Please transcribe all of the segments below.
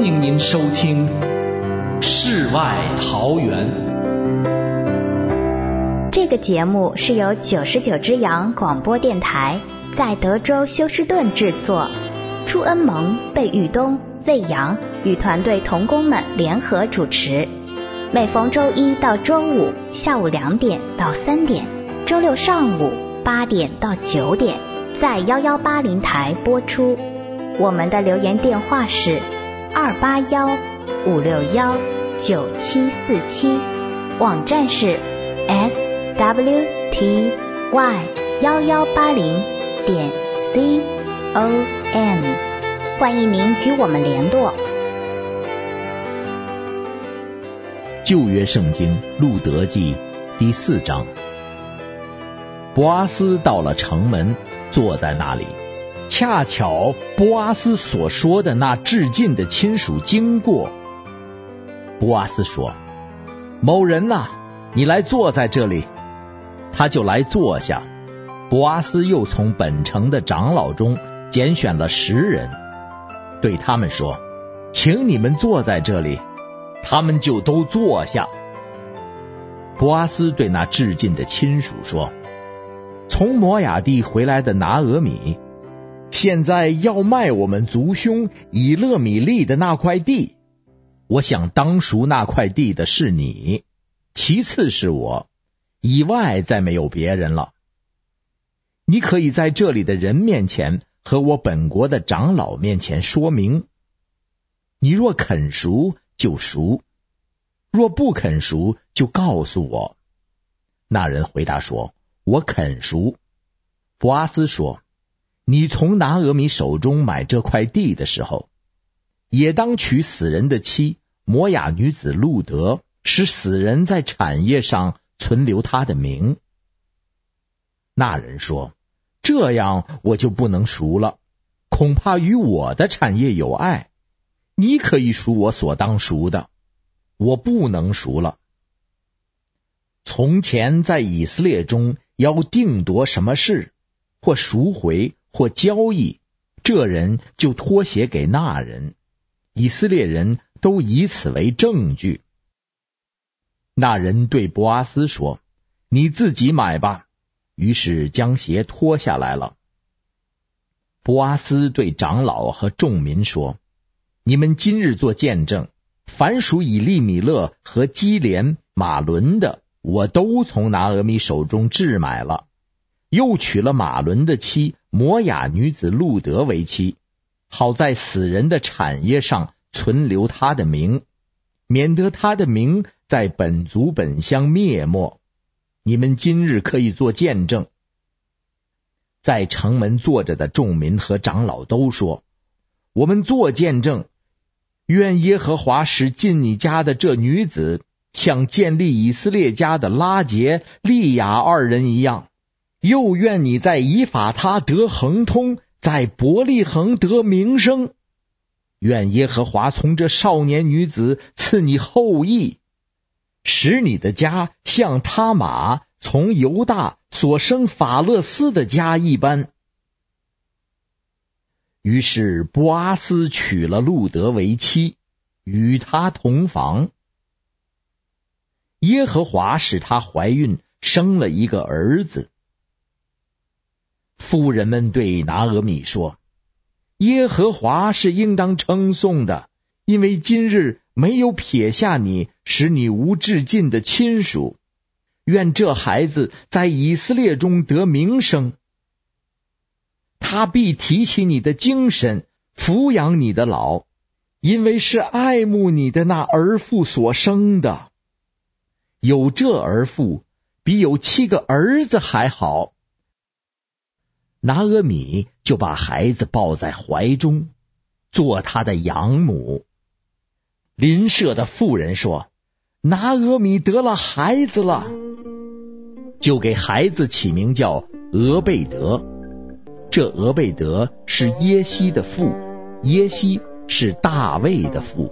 迎您收听世外桃源。 这个节目是由99只羊广播电台在德州休斯顿制作，朱恩蒙、贝玉东、魏阳与团队同工们联合主持，每逢周一到周五下午2点到3点，周六上午8点到9点在1180台播出。我们的留言电话是281-561-9747，网站是 swty1180.com， 欢迎您与我们联络。 旧约圣经路德记第4章。波阿斯到了城门，坐在那里，恰巧波阿斯所说的那至近的亲属经过。波阿斯说：某人啊，你来坐在这里。他就来坐下。波阿斯又从本城的长老中拣选了10人，对他们说：请你们坐在这里。他们就都坐下。波阿斯对那至近的亲属说：从摩亚地回来的拿俄米，现在要卖我们族兄以勒米利的那块地。我想当赎那块地的是你，其次是我，以外再没有别人了。你可以在这里的人面前和我本国的长老面前说明。你若肯赎就赎，若不肯赎就告诉我。那人回答说：我肯赎。波阿斯说：你从拿俄米手中买这块地的时候，也当娶死人的妻摩亚女子路德，使死人在产业上存留他的名。那人说：这样我就不能赎了，恐怕与我的产业有碍。你可以赎我所当赎的，我不能赎了。从前在以色列中要定夺什么事，或赎回或交易，这人就托写给那人，以色列人都以此为证据。那人对波阿斯说：你自己买吧。于是将鞋脱下来了。波阿斯对长老和众民说：你们今日做见证，凡属以利米勒和基连、马伦的，我都从拿俄米手中置买了，又娶了马伦的妻摩亚女子路德为妻，好在死人的产业上存留他的名，免得他的名在本族本乡灭没。你们今日可以做见证。在城门坐着的众民和长老都说：我们做见证，愿耶和华使进你家的这女子像建立以色列家的拉结、利亚2人一样，又愿你在以法他得亨通，在伯利恒得名声。愿耶和华从这少年女子赐你后裔，使你的家像他玛从犹大所生法勒斯的家一般。于是波阿斯娶了路德为妻，与他同房。耶和华使她怀孕，生了一个儿子。妇人们对拿俄米说：耶和华是应当称颂的，因为今日没有撇下你，使你无至近的亲属。愿这孩子在以色列中得名声。他必提起你的精神，抚养你的老，因为是爱慕你的那儿妇所生的。有这儿妇，比有7个儿子还好。拿俄米就把孩子抱在怀中，做他的养母。邻舍的妇人说：拿俄米得了孩子了，就给孩子起名叫俄贝德。这俄贝德是耶西的父，耶西是大卫的父。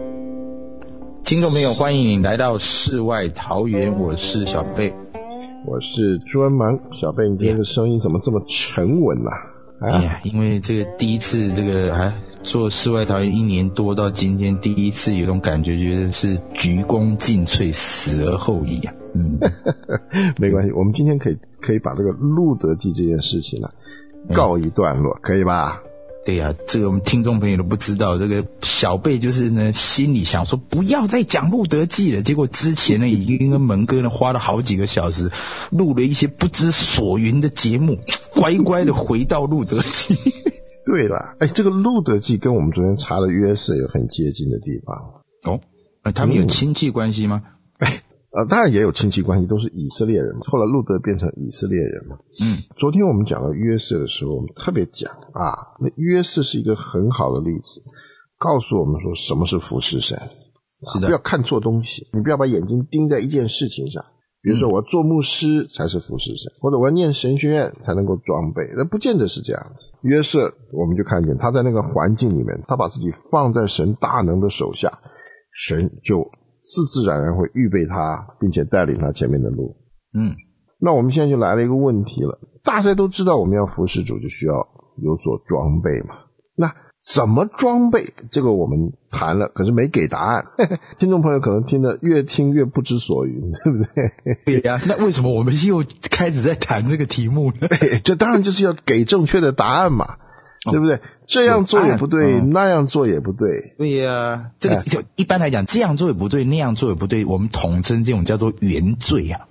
听众朋友，欢迎你来到世外桃源，我是小贝。 我是朱恩芒。小贝，你今天的声音怎么这么沉稳啊？ 哎呀，因为这个第一次这个还做世外桃源1年多到今天第一次有种感觉，觉得是鞠躬尽瘁，死而后已啊。 没关系，我们今天可以把这个路德记这件事情呢告一段落，可以吧？ 对呀，这个我们听众朋友都不知道，这个小贝就是呢心里想说不要再讲路德记了，结果之前呢已经跟蒙哥呢花了好几个小时录了一些不知所云的节目，乖乖的回到路德记。 对了，这个路德记跟我们昨天查的约瑟有很接近的地方。 他们有亲戚关系吗？ 当然也有亲戚关系，都是以色列人嘛。后来路德变成以色列人嘛。昨天我们讲到约瑟的时候，我们特别讲那约瑟是一个很好的例子，告诉我们说什么是服侍神。是的，不要看错东西，你不要把眼睛盯在一件事情上。比如说我要做牧师才是服侍神，或者我要念神学院才能够装备，那不见得是这样子。约瑟我们就看见他在那个环境里面，他把自己放在神大能的手下，神就自自然然会预备他，并且带领他前面的路。那我们现在就来了一个问题了，大家都知道我们要服侍主就需要有所装备嘛，那怎么装备？这个我们谈了，可是没给答案。听众朋友可能听得越听越不知所云，对不对？ 对呀，那为什么我们又开始在谈这个题目呢？ 这当然就是要给正确的答案嘛。对不对？这样做也不对，那样做也不对。对呀，这个就一般来讲，这样做也不对，那样做也不对，我们统称这种叫做原罪啊。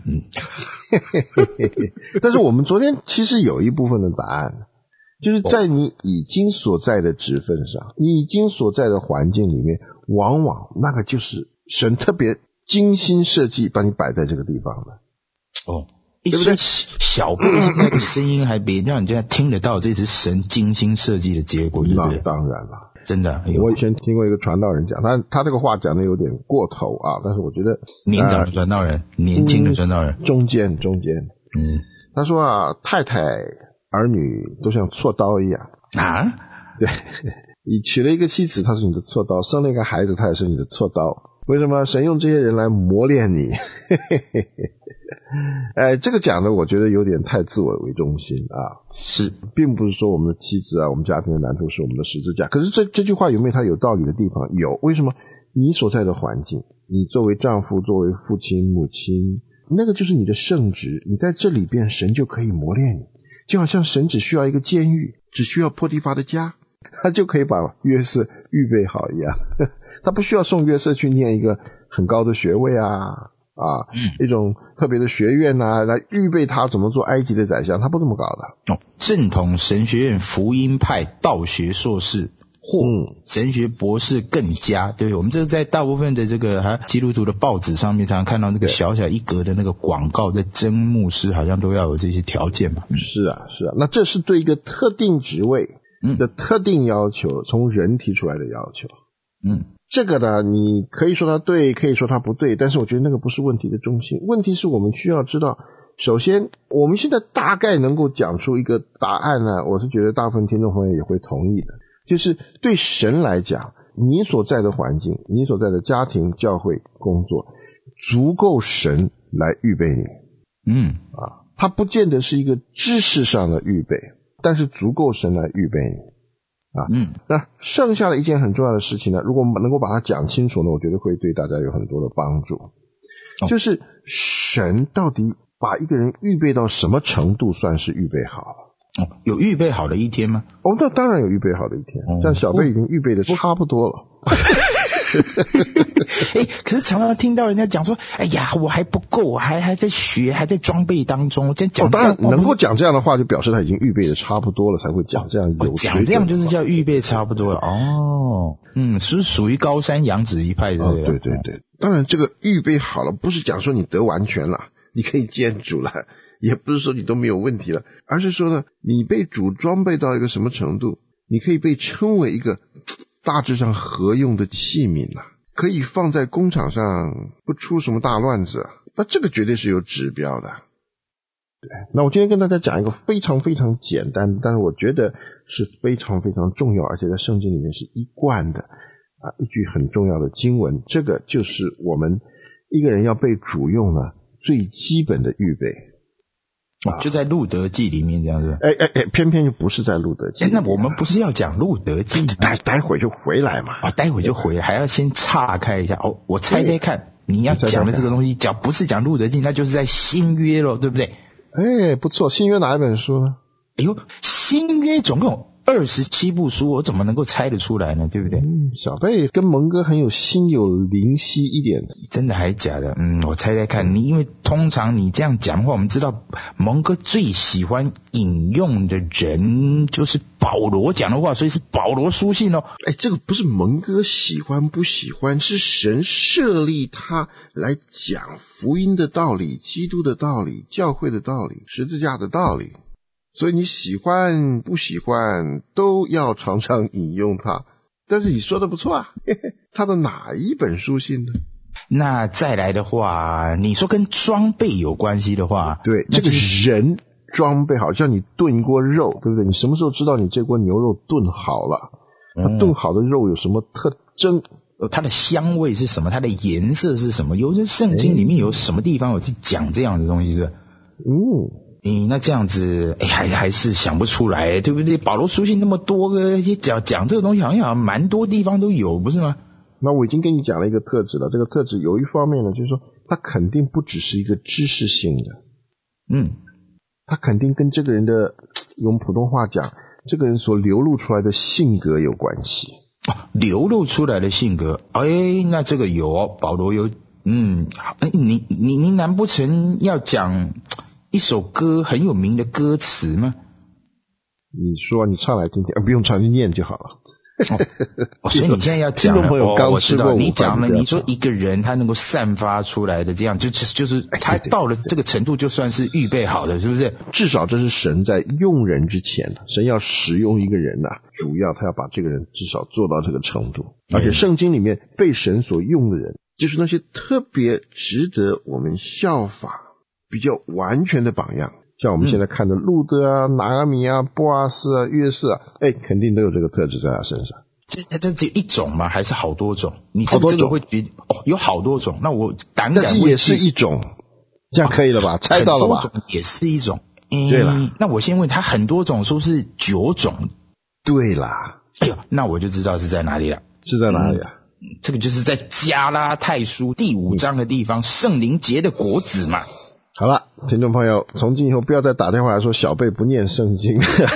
但是我们昨天其实有一部分的答案，就是在你已经所在的职分上，你已经所在的环境里面，往往那个就是神特别精心设计把你摆在这个地方的。 对不对？小贝现在的声音还比让人家听得到，这是神精心设计的结果，对不对？ 那当然了， 真的。 我以前听过一个传道人讲，他这个话讲的有点过头啊，但是我觉得年长的传道人，年轻的传道人， 中间。他说太太儿女都像锉刀一样啊。对，你娶了一个妻子，她是你的锉刀；生了一个孩子，她也是你的锉刀。为什么神用这些人来磨练你？这个讲的我觉得有点太自我为中心啊。 是， 并不是说我们的妻子我们家庭的难处是我们的十字架。可是这句话有没有它有道理的地方？有。为什么？你所在的环境，你作为丈夫，作为父亲母亲，那个就是你的圣职，你在这里边神就可以磨练你。就好像神只需要一个监狱，只需要波提乏的家，他就可以把约瑟预备好一样。他不需要送约瑟去念一个很高的学位一种特别的学院来预备他怎么做埃及的宰相，他不这么搞的。 正统神学院福音派道学硕士或神学博士更加，对，我们这在大部分的这个基督徒的报纸上面常常看到那个小小一格的那个广告，在征牧师好像都要有这些条件嘛。 是啊，那这是对一个特定职位的特定要求，从人提出来的要求。这个呢，你可以说它对，可以说它不对，但是我觉得那个不是问题的中心。问题是我们需要知道，首先我们现在大概能够讲出一个答案呢，我是觉得大部分听众朋友也会同意的，就是对神来讲，你所在的环境，你所在的家庭、教会、工作，足够神来预备你。它不见得是一个知识上的预备，但是足够神来预备你。那剩下的一件很重要的事情呢，如果能够把它讲清楚呢，我觉得会对大家有很多的帮助。就是神到底把一个人预备到什么程度算是预备好了？ 有预备好的一天吗？ 那当然有预备好的一天，像小贝已经预备的差不多了。 可是常常听到人家讲说，哎呀，我还不够，还在学，还在装备当中。这样讲， 当然能够讲这样的话，就表示他已经预备的差不多了，才会讲这样有讲这样就是叫预备差不多了。是属于高山仰止一派的。 对，当然这个预备好了，不是讲说你得完全了，你可以见主了，也不是说你都没有问题了，而是说呢，你被主装备到一个什么程度，你可以被称为一个大致上合用的器皿可以放在工厂上不出什么大乱子，那这个绝对是有指标的。对，那我今天跟大家讲一个非常非常简单，但是我觉得是非常非常重要，而且在圣经里面是一贯的一句很重要的经文，这个就是我们一个人要被主用最基本的预备。 就在路德记里面这样子。 偏偏就不是在路德记。 那我们不是要讲路德记， 待会就回来嘛。 待会就回来，还要先岔开一下。我猜猜看，你要讲的这个东西，不是讲路德记，那就是在新约咯，对不对？ 不错，新约哪一本书呢？ 新约总共27部书，我怎么能够猜得出来呢？对不对？ 小贝跟蒙哥很有心有灵犀一点的。 真的还是假的？我猜猜看。因为通常你这样讲的话，我们知道蒙哥最喜欢引用的人就是保罗讲的话，所以是保罗书信哦。 这个不是蒙哥喜欢不喜欢，是神设立他来讲福音的道理、基督的道理、教会的道理、十字架的道理。所以你喜欢不喜欢都要常常引用它。但是你说的不错啊，他的哪一本书信呢？ 那再来的话，你说跟装备有关系的话， 对，这个人装备好像你炖一锅肉，对不对？你什么时候知道你这锅牛肉炖好了？它炖好的肉有什么特征？ 它的香味是什么？它的颜色是什么？有些圣经里面有什么地方有去讲这样的东西是？那这样子，还是想不出来，对不对？保罗书信那么多个，讲这个东西好像蛮多地方都有，不是吗？ 那我已经跟你讲了一个特质了，这个特质有一方面呢，就是说它肯定不只是一个知识性的，它肯定跟这个人的，用普通话讲，这个人所流露出来的性格有关系。 流露出来的性格，那这个有保罗有，你难不成要讲一首歌很有名的歌词吗？ 你说你唱来听听，不用唱，就念就好了。 所以你现在要讲，我知道你讲了，你说一个人他能够散发出来的这样，就是他到了这个程度，就算是预备好的，是不是？ 至少这是神在用人之前，神要使用一个人主要他要把这个人至少做到这个程度。而且圣经里面被神所用的人，就是那些特别值得我们效法、比较完全的榜样。像我们现在看的路德啊、拿阿米啊、波阿斯啊、约瑟啊，肯定都有这个特质在他身上。 这只有一种吗？还是好多种？你这个会觉得有好多种。那我胆敢， 但是也是一种，这样可以了吧？猜到了吧？ 很多种也是一种。 对了， 那我先问他，很多种是不是9种？ 对啦。 那我就知道是在哪里了。 是在哪里啊？ 这个就是在加拉太书第5章的地方，圣灵结的果子嘛。 好了，听众朋友，从今以后不要再打电话来说小贝不念圣经。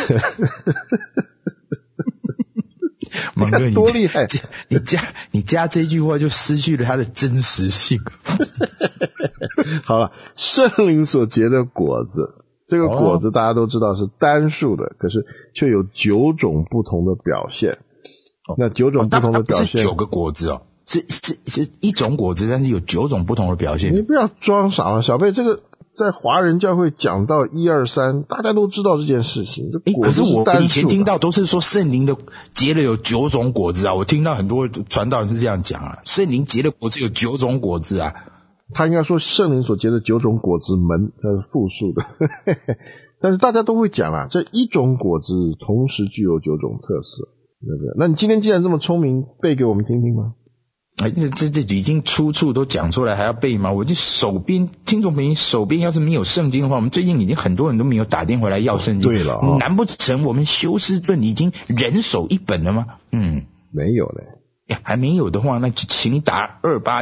蒙哥， 多厉害！ 你加这句话就失去了它的真实性。 好了，圣灵所结的果子，这个果子大家都知道是单数的，可是却有9种不同的表现。那9种不同的表现， 是9个果子哦。是一种果子，但是有9种不同的表现。 你不要装傻了，小贝，这个在华人教会讲到1、2、3，大家都知道这件事情。 可是我以前听到都是说圣灵的结了有9种果子啊，我听到很多传道人是这样讲啊，圣灵结的果子有9种果子啊。 他应该说圣灵所结的9种果子门，它是复数的。但是大家都会讲啊，这一种果子同时具有9种特色，对不对？那你今天既然这么聪明，背给我们听听吗？ 这已经出处都讲出来，还要背吗？我就手边听众朋友手边要是没有圣经的话，我们最近已经很多人都没有打电话来要圣经。 对了， 难不成我们休斯顿已经人手一本了吗？ 没有嘞。 还没有的话，那就请你打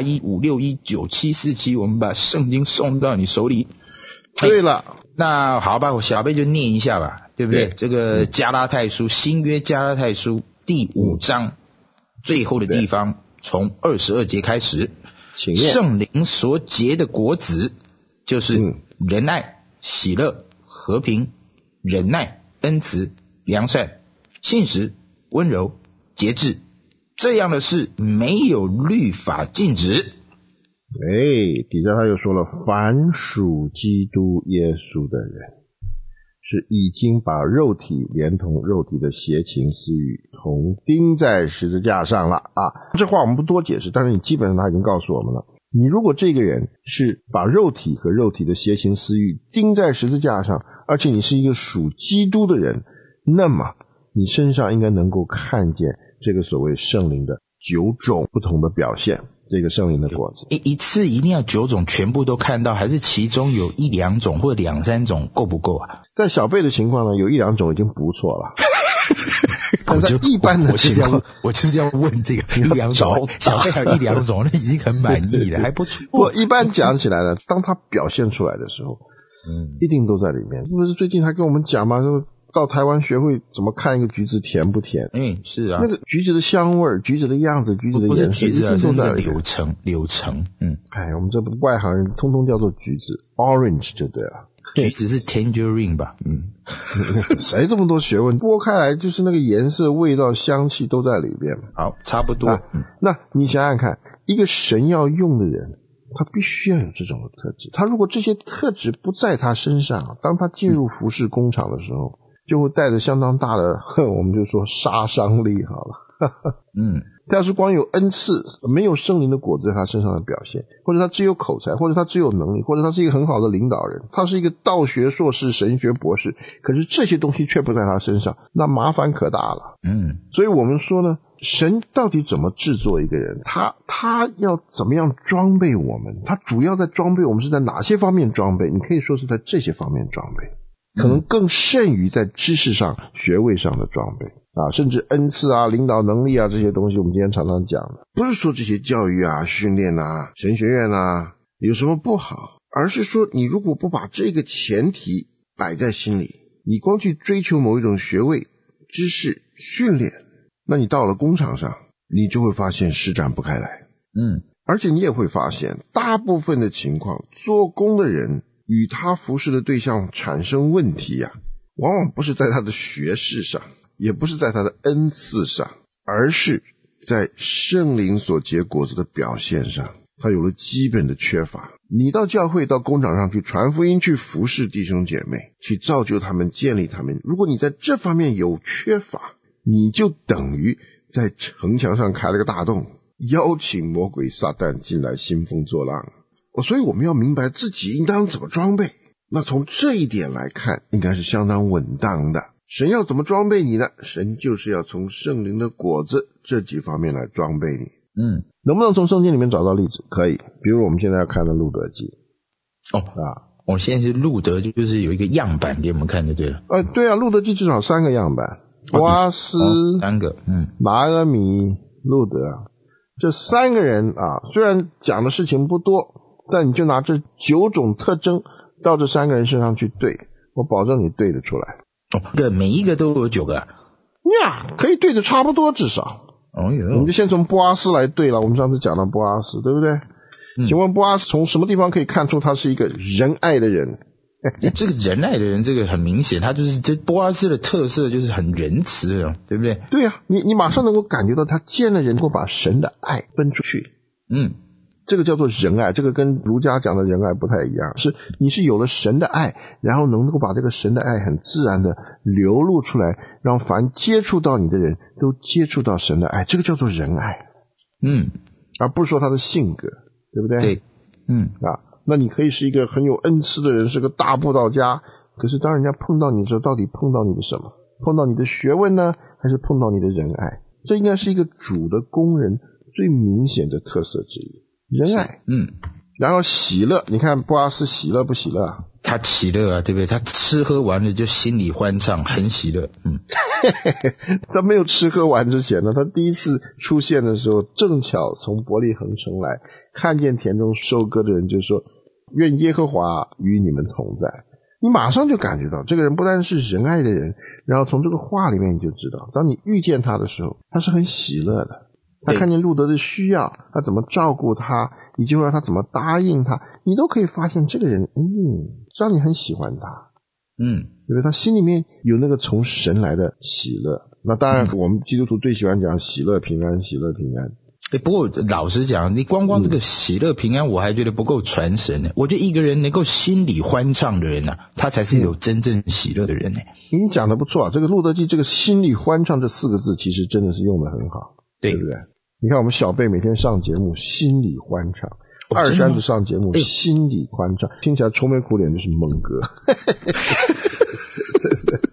281-561-9747，我们把圣经送到你手里。 对了， 那好吧，我小贝就念一下吧，对不对？这个加拉太书，新约加拉太书第5章最后的地方。从22节开始，圣灵所结的果子就是仁爱、喜乐、和平、忍耐、恩慈、良善、信实、温柔、节制，这样的事没有律法禁止。 底下他又说了，凡属基督耶稣的人，是已经把肉体连同肉体的邪情私欲同钉在十字架上了啊！这话我们不多解释，但是你基本上他已经告诉我们了。你如果这个人是把肉体和肉体的邪情私欲钉在十字架上，而且你是一个属基督的人，那么你身上应该能够看见这个所谓圣灵的 9种不同的表现，这个圣灵的果子。 一次一定要9种全部都看到，还是其中有1-2种或2、3种够不够啊？ 在小贝的情况呢，有1-2种已经不错了。但在一般的情况， 我就是要问这个1-2种，小贝还有1-2种，那已经很满意了，还不错。 不，一般讲起来呢，当他表现出来的时候，一定都在里面。不是最近还跟我们讲吗？就到台湾学会怎么看一个橘子甜不甜？ 是啊， 那个橘子的香味、橘子的样子、橘子的颜色， 不是橘子啊，是那个柳橙。 我们这外行人通通叫做橘子 ，orange 就对了。 橘子是 tangerine 吧？ 谁这么多学问？剥开来就是那个颜色、味道、香气都在里边。 好，差不多。 那你想想看，一个神要用的人，他必须要有这种特质。他如果这些特质不在他身上，当他进入服事工厂的时候，就会带着相当大的，我们就说杀伤力好了。他要是光有恩赐，没有圣灵的果子在他身上的表现，或者他只有口才，或者他只有能力，或者他是一个很好的领导人，他是一个道学硕士、神学博士，可是这些东西却不在他身上，那麻烦可大了。所以我们说呢，神到底怎么制作一个人？他要怎么样装备我们？他主要在装备我们是在哪些方面装备？你可以说是在这些方面装备，可能更甚于在知识上、学位上的装备。甚至恩赐啊、领导能力啊这些东西，我们今天常常讲的，不是说这些教育啊、训练啊、神学院啊有什么不好，而是说你如果不把这个前提摆在心里，你光去追求某一种学位、知识、训练，那你到了工厂上，你就会发现施展不开来。而且你也会发现，大部分的情况，做工的人与他服侍的对象产生问题啊，往往不是在他的学识上，也不是在他的恩赐上，而是在圣灵所结果子的表现上，他有了基本的缺乏。你到教会、到工厂上去传福音，去服侍弟兄姐妹，去造就他们、建立他们，如果你在这方面有缺乏，你就等于在城墙上开了个大洞，邀请魔鬼撒旦进来兴风作浪。所以我们要明白自己应当怎么装备，那从这一点来看，应该是相当稳当的。神要怎么装备你呢？神就是要从圣灵的果子这几方面来装备你。能不能从圣经里面找到例子？可以，比如我们现在要看的路德记。 我现在是路德，就是有一个样板给我们看就对了。 对啊，路德记至少3个样板，波阿斯、 3个， 拿俄米、路德，这3个人虽然讲的事情不多，但你就拿这9种特征到这3个人身上去对，我保证你对得出来。 对，每一个都有9个可以对得差不多，至少。我们就先从波阿斯来对了。我们上次讲到波阿斯，对不对？请问波阿斯从什么地方可以看出他是一个仁爱的人？ 这个仁爱的人，这个很明显，他就是这波阿斯的特色就是很仁慈的，对不对？ 对啊，你马上能够感觉到他见了人能够把神的爱分出去。这个叫做仁爱，这个跟儒家讲的仁爱不太一样，是你是有了神的爱，然后能够把这个神的爱很自然的流露出来，让凡接触到你的人都接触到神的爱，这个叫做仁爱。而不是说他的性格，对不对？ 对。 那你可以是一个很有恩赐的人，是个大布道家，可是当人家碰到你的时候，到底碰到你的什么？碰到你的学问呢，还是碰到你的仁爱？这应该是一个主的工人最明显的特色之一。仁爱，然后喜乐，你看波阿斯喜乐不喜乐啊？ 他喜乐啊，对不对？他吃喝完了就心里欢畅，很喜乐。 他没有吃喝完之前呢，他第一次出现的时候，正巧从伯利恒城来，看见田中收割的人，就说：“愿耶和华与你们同在。”你马上就感觉到这个人不但是仁爱的人，然后从这个话里面你就知道，当你遇见他的时候，他是很喜乐的。他看见路德的需要，他怎么照顾他，以及说他怎么答应他，你都可以发现这个人让你很喜欢他。因为他心里面有那个从神来的喜乐。那当然我们基督徒最喜欢讲喜乐平安，喜乐平安。 不过老实讲，你光这个喜乐平安我还觉得不够传神呢。我觉得一个人能够心里欢畅的人他才是有真正喜乐的人呢。 你讲的不错这个路德记这个心里欢畅这4个字其实真的是用的很好，对不对？你看我们小贝每天上节目心里欢畅，二山子上节目心里欢畅，听起来愁眉苦脸就是蒙哥。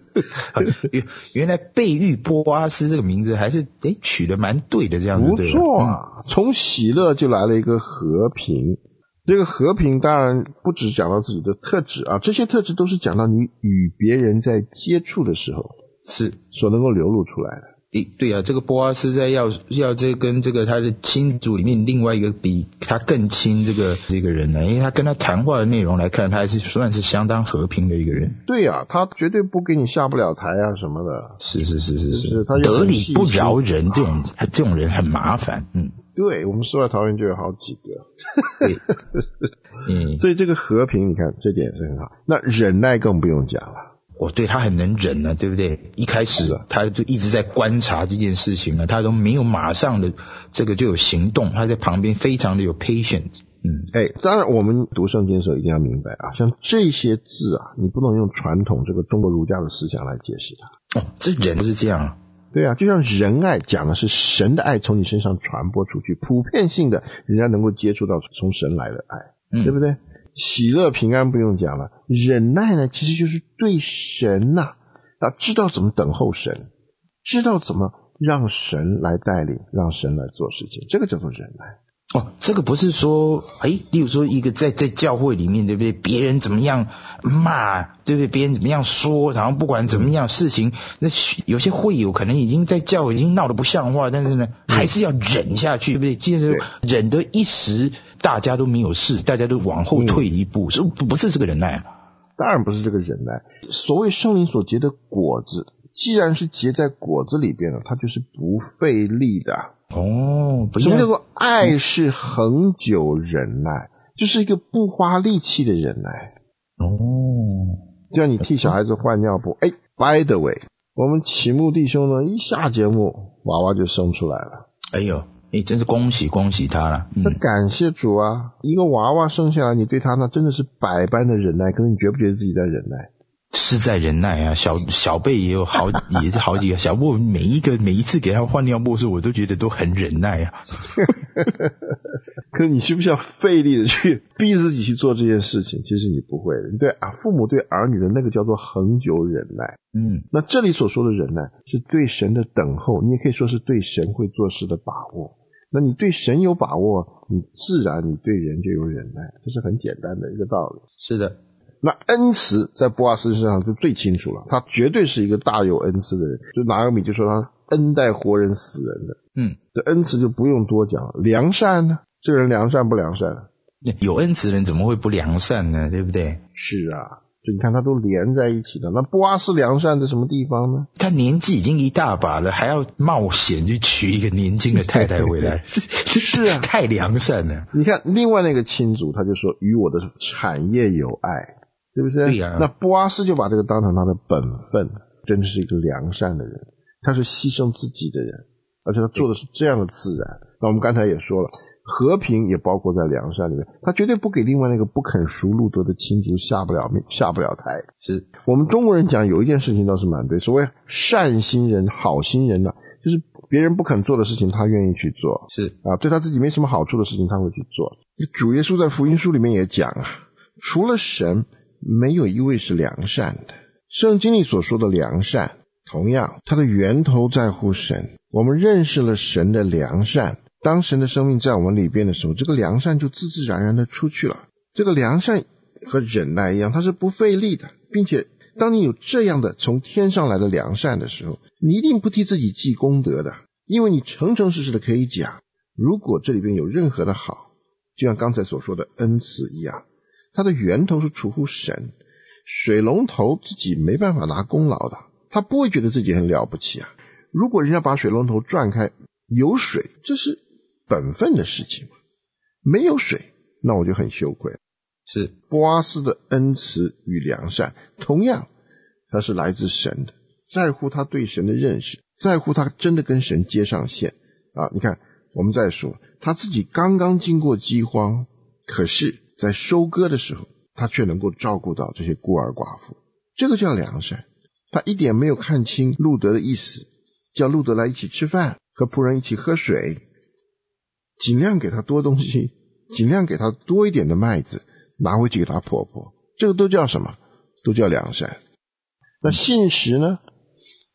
原来贝玉波阿斯这个名字还是取得蛮对的，这样子不错啊。从喜乐就来了一个和平，这个和平当然不只讲到自己的特质啊，这些特质都是讲到你与别人在接触的时候是所能够流露出来的。 对啊，这个波阿斯在要这跟这个他的亲族里面另外一个比他更亲这个人呢，因为他跟他谈话的内容来看，他还是算是相当和平的一个人。 对啊，他绝对不给你下不了台啊什么的。 是， 他得理不饶人，这种人很麻烦。 对，我们世外桃源就有好几个。 对， 所以这个和平，你看这点也是很好。那忍耐更不用讲了。 对，他很能忍啊，对不对？一开始他就一直在观察这件事情啊，他都没有马上的这个就有行动，他在旁边非常的有 patience。 当然我们读圣经的时候一定要明白啊，像这些字啊，你不能用传统这个中国儒家的思想来解释它。 这人就是这样啊。 对啊，就像仁爱讲的是神的爱从你身上传播出去，普遍性的人家能够接触到从神来的爱，对不对？喜乐平安不用讲了，忍耐呢其实就是对神知道怎么等候神，知道怎么让神来带领，让神来做事情，这个叫做忍耐。 这个不是说例如说一个在教会里面，对不对？别人怎么样骂，对不对？别人怎么样说，然后不管怎么样事情，那有些会友可能已经在教会已经闹得不像话，但是呢还是要忍下去，对不对？接着忍得一时大家都没有事，大家都往后退一步，不是这个忍耐啊？ 当然不是这个忍耐。所谓圣灵所结的果子，既然是结在果子里边了，它就是不费力的。什么叫做爱是恒久忍耐？就是一个不花力气的忍耐。就像你替小孩子换尿布by the way， 我们启幕弟兄呢一下节目娃娃就生出来了。 真是恭喜他了。 那感谢主啊，一个娃娃生下来，你对他那真的是百般的忍耐，可是你觉不觉得自己在忍耐？ 是在忍耐啊，小贝也有也是好几个小布，每一次给他换尿布时，我都觉得都很忍耐啊。 可是你需不需要费力的去逼自己去做这件事情？其实你不会的。对啊，父母对儿女的那个叫做恒久忍耐。那这里所说的忍耐是对神的等候，你也可以说是对神会做事的把握。那你对神有把握，你自然你对人就有忍耐，这是很简单的一个道理。 是的。 那恩慈在波阿斯身上就最清楚了，他绝对是一个大有恩慈的人。就拿俄米就说他恩待活人死人的。这恩慈就不用多讲了。良善呢？这个人良善不良善？ 有恩慈的人怎么会不良善呢？对不对？ 是啊，就你看他都连在一起的。那波阿斯良善在什么地方呢？ 他年纪已经一大把了，还要冒险去娶一个年轻的太太回来。 是啊， 太良善了。 你看另外那个亲族，他就说与我的产业有爱，对不对？ 对啊。 那波阿斯就把这个当成他的本分，真的是一个良善的人，他是牺牲自己的人，而且他做的是这样的自然。那我们刚才也说了，和平也包括在良善里面，他绝对不给另外那个不肯赎路得的亲族下不了台。 是我们中国人讲有一件事情倒是蛮对，所谓善心人好心人就是别人不肯做的事情他愿意去做， 是对他自己没什么好处的事情他会去做。主耶稣在福音书里面也讲除了神没有一位是良善的。圣经里所说的良善，同样它的源头在乎神。我们认识了神的良善，当神的生命在我们里边的时候，这个良善就自自然然的出去了。这个良善和忍耐一样，它是不费力的，并且当你有这样的从天上来的良善的时候，你一定不替自己记功德的，因为你诚诚实实的可以讲，如果这里边有任何的好，就像刚才所说的恩赐一样，它的源头是出乎神，水龙头自己没办法拿功劳的，他不会觉得自己很了不起啊。如果人家把水龙头转开有水，这是本分的事情嘛，没有水那我就很羞愧。 是波阿斯的恩慈与良善，同样它是来自神的，在乎他对神的认识，在乎他真的跟神接上线你看我们再说他自己刚刚经过饥荒，可是在收割的时候他却能够照顾到这些孤儿寡妇，这个叫良善。他一点没有看清路德的意思，叫路德来一起吃饭，和仆人一起喝水，尽量给他多东西，尽量给他多一点的麦子拿回去给他婆婆，这个都叫什么？都叫良善。那信实呢？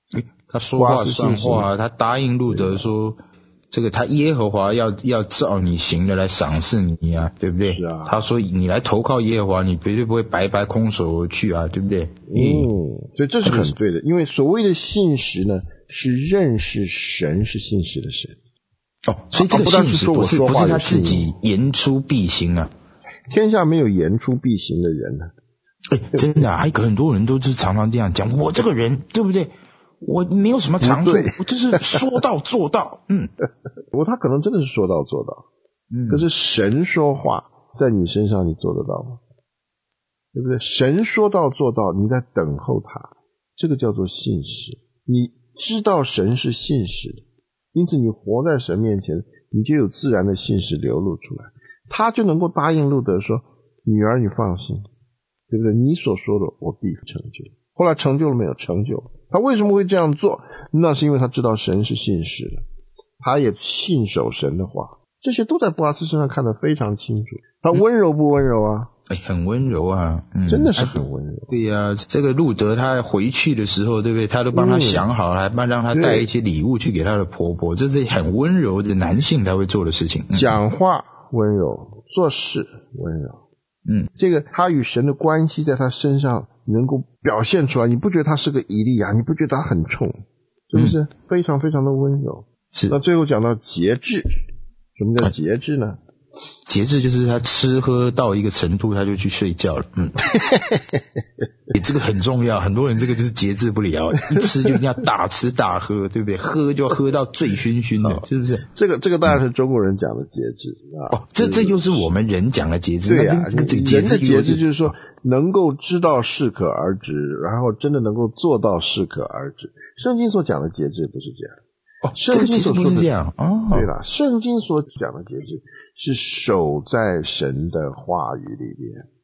他说话算话，他答应路德说，这个他耶和华要照你行的来赏赐你啊，对不对？ 是啊。 他说你来投靠耶和华，你绝对不会白白空手而去啊，对不对？ 所以这是很对的，因为所谓的信实呢，是认识神是信实的神。 所以这个信实不是他自己言出必行啊。 天下没有言出必行的人呢。 真的啊，很多人都是常常这样讲，我这个人对不对？我没有什么长处，我就是说到做到。 他可能真的是说到做到。可是神说话在你身上，你做得到吗？对不对？神说到做到，你在等候他，这个叫做信实。你知道神是信实的，因此你活在神面前，你就有自然的信实流露出来，他就能够答应路德说，女儿你放心，对不对？你所说的我必成就。后来成就了没有？成就了。他为什么会这样做？那是因为他知道神是信实的，他也信守神的话，这些都在波阿斯身上看得非常清楚。他温柔不温柔啊？ 很温柔啊， 真的是很温柔。 对呀，这个路德他回去的时候，对不对？他都帮他想好了，还让他带一些礼物去给他的婆婆，这是很温柔的男性才会做的事情。 讲话温柔，做事温柔。这个他与神的关系在他身上能够表现出来，你不觉得他是个以利亚，你不觉得他很冲，是不是？非常非常的温柔。 是。 那最后讲到节制，什么叫节制呢？ 节制就是他吃喝到一个程度他就去睡觉了。这个很重要，很多人这个就是节制不了，一吃就一定要大吃大喝，对不对？喝就要喝到醉醺醺的，是不是？ 这个当然是中国人讲的节制啊。 这又是我们人讲的节制。 对啊，这个节制就是说能够知道适可而止，然后真的能够做到适可而止。圣经所讲的节制不是这样。圣经所说的不是这样。 对了，圣经所讲的节制是守在神的话语里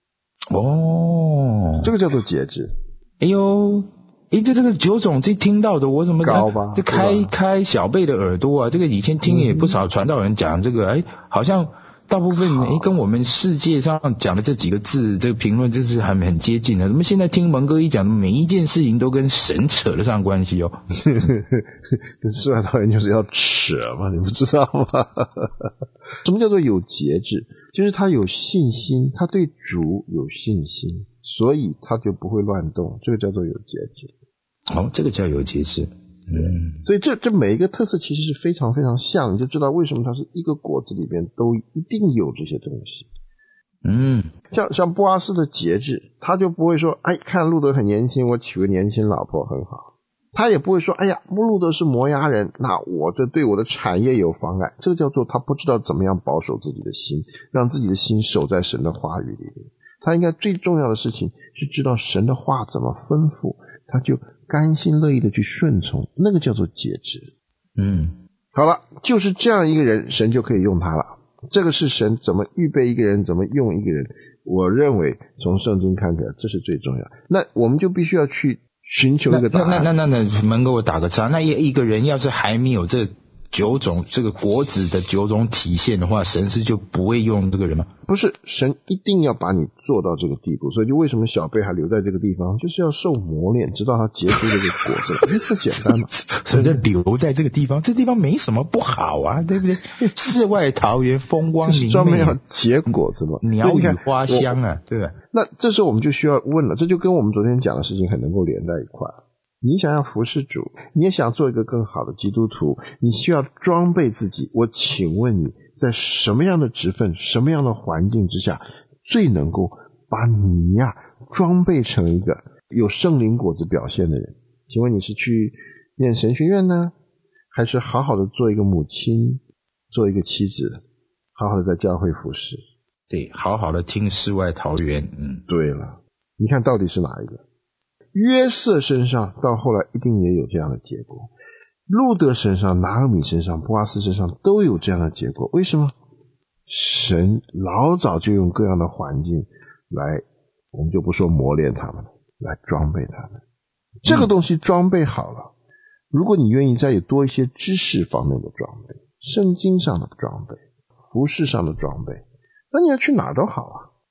面。这个叫做节制。 这个九种这听到的，我怎么高吧？ 这开小贝的耳朵啊！这个以前听也不少传道人讲这个，好像大部分跟我们世界上讲的这几个字，这个评论就是还很接近的。怎么现在听蒙哥一讲，每一件事情都跟神扯得上关系哦？ 世外桃源就是要扯嘛，你不知道吗？什么叫做有节制？就是他有信心，他对主有信心，所以他就不会乱动，这个叫做有节制。 这个叫有节制。 所以这每一个特色其实是非常非常像，你就知道为什么它是一个果子里边都一定有这些东西。像波阿斯的节制，他就不会说看路德很年轻，我娶个年轻老婆很好。他也不会说路德是摩押人，那我这对我的产业有妨碍。这个叫做他不知道怎么样保守自己的心，让自己的心守在神的话语里面。他应该最重要的事情是知道神的话怎么吩咐，他就甘心乐意的去顺从，那个叫做节制。好了，就是这样一个人，神就可以用他了。这个是神怎么预备一个人，怎么用一个人，我认为从圣经看起来这是最重要。那我们就必须要去寻求一个答案。 那门给我打个叉。那一个人要是还没有这九种这个果子的九种体现的话，神是就不会用这个人吗？ 不是，神一定要把你做到这个地步，所以就为什么小贝还留在这个地方，就是要受磨练，直到他结出这个果子。这简单嘛？ 什么叫留在这个地方？这地方没什么不好啊，对不对？世外桃源，风光明媚， 专门要结果子嘛， 鸟语花香啊，对吧？ 那这时候我们就需要问了，这就跟我们昨天讲的事情很能够连在一块。你想要服侍主，你也想做一个更好的基督徒，你需要装备自己。我请问你，在什么样的职分，什么样的环境之下，最能够把你装备成一个有圣灵果子表现的人？请问你是去念神学院呢，还是好好的做一个母亲，做一个妻子，好好的在教会服侍？ 对，好好的听世外桃源。 对了，你看到底是哪一个？约瑟身上到后来一定也有这样的结果，路德身上、拿俄米身上、波阿斯身上都有这样的结果。为什么？神老早就用各样的环境来，我们就不说磨练他们，来装备他们。这个东西装备好了，如果你愿意再有多一些知识方面的装备，圣经上的装备，服事上的装备，那你要去哪儿都好啊。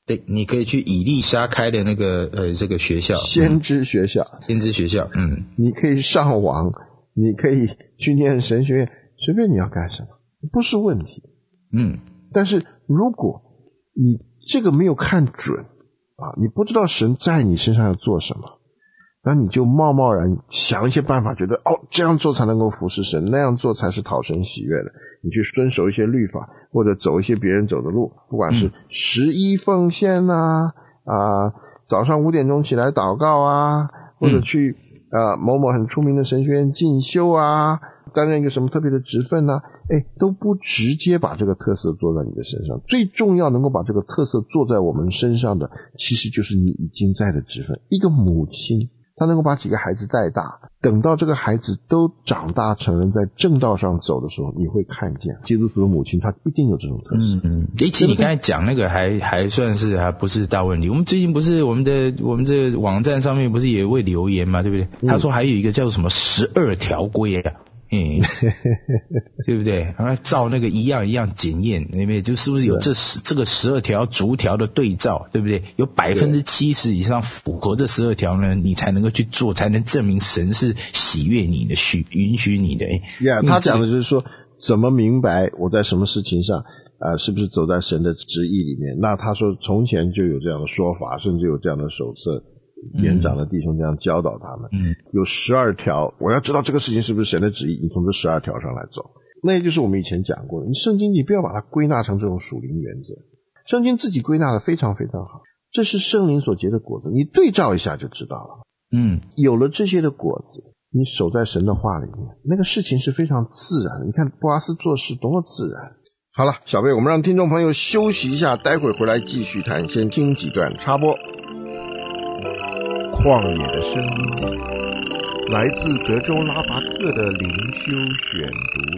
对，你可以去以利沙开的那个这个学校， 先知学校， 你可以上网，你可以去念神学院，随便你要干什么，不是问题。但是如果你这个没有看准啊，你不知道神在你身上要做什么，那你就贸贸然想一些办法，觉得这样做才能够服侍神，那样做才是讨神喜悦的。你去遵守一些律法，或者走一些别人走的路，不管是11奉献早上5点钟起来祷告啊，或者去某某很出名的神学院进修啊，担任一个什么特别的职分啊，都不直接把这个特色做在你的身上。最重要能够把这个特色做在我们身上的，其实就是你已经在的职分。一个母亲，她能够把几个孩子带大，等到这个孩子都长大成人，在正道上走的时候，你会看见基督徒的母亲她一定有这种特色。 其实你刚才讲那个还算是还不是大问题。我们最近不是我们这网站上面不是也会留言嘛，对不对？他说还有一个叫做什么12条规啊，对不对？然后照那个一样检验，对不对？就是不是有这个12条逐条的对照，对不对？有70%以上符合这12条呢，你才能够去做，才能证明神是喜悦你的，允许你的。 他讲的就是说，怎么明白我在什么事情上是不是走在神的旨意里面？那他说从前就有这样的说法，甚至有这样的手册。年长的弟兄这样教导他们，有12条，我要知道这个事情是不是神的旨意，你从这12条上来走。那也就是我们以前讲过的，你圣经你不要把它归纳成这种属灵原则，圣经自己归纳的非常非常好，这是圣灵所结的果子，你对照一下就知道了。有了这些的果子，你守在神的话里面，那个事情是非常自然的。你看波阿斯做事多么自然。好了，小贝，我们让听众朋友休息一下，待会回来继续谈，先听几段插播。旷野的声音，来自德州拉拔特的灵修选读。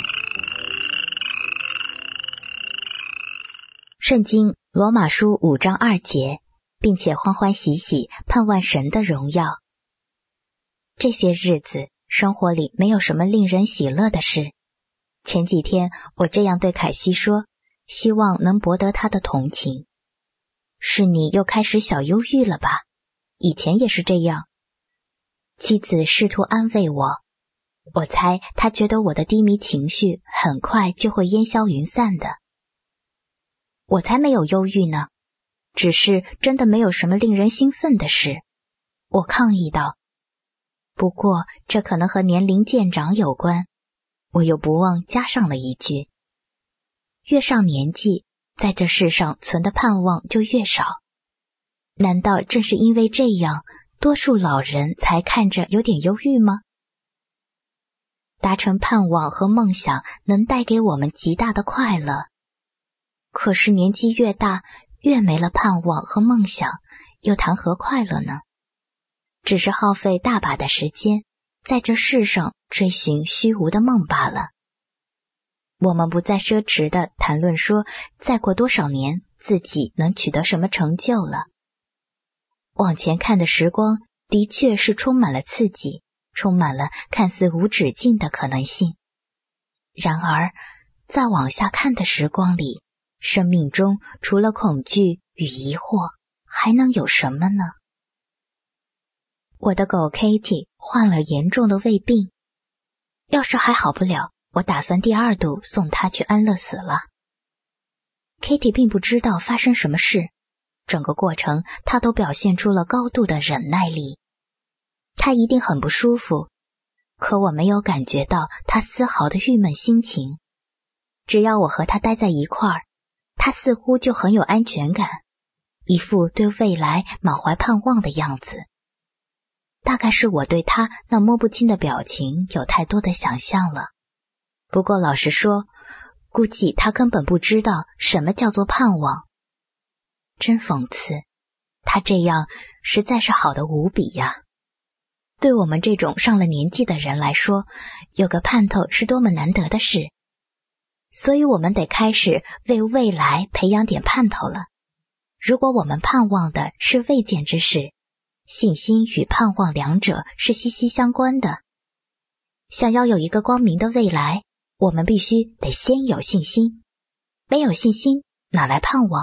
圣经罗马书5章2节，并且欢欢喜喜盼望神的荣耀。这些日子生活里没有什么令人喜乐的事。前几天我这样对凯西说，希望能博得他的同情。是你又开始小忧郁了吧？以前也是这样。妻子试图安慰我，我猜她觉得我的低迷情绪很快就会烟消云散的。我才没有忧郁呢，只是真的没有什么令人兴奋的事。我抗议道。不过这可能和年龄渐长有关，我又不忘加上了一句，越上年纪，在这世上存的盼望就越少。难道正是因为这样，多数老人才看着有点忧郁吗？达成盼望和梦想能带给我们极大的快乐，可是年纪越大，越没了盼望和梦想，又谈何快乐呢？只是耗费大把的时间，在这世上追寻虚无的梦罢了。我们不再奢侈地谈论说，再过多少年自己能取得什么成就了。往前看的时光的确是充满了刺激，充满了看似无止境的可能性。然而，在往下看的时光里，生命中除了恐惧与疑惑，还能有什么呢？我的狗 Kitty 患了严重的胃病，要是还好不了，我打算第2度送它去安乐死了。Kitty 并不知道发生什么事，整个过程他都表现出了高度的忍耐力。他一定很不舒服，可我没有感觉到他丝毫的郁闷心情。只要我和他待在一块儿，他似乎就很有安全感，一副对未来满怀盼望的样子。大概是我对他那摸不清的表情有太多的想象了。不过老实说，估计他根本不知道什么叫做盼望。真讽刺，他这样实在是好得无比呀。对我们这种上了年纪的人来说，有个盼头是多么难得的事。所以我们得开始为未来培养点盼头了。如果我们盼望的是未见之事，信心与盼望两者是息息相关的。想要有一个光明的未来，我们必须得先有信心。没有信心，哪来盼望？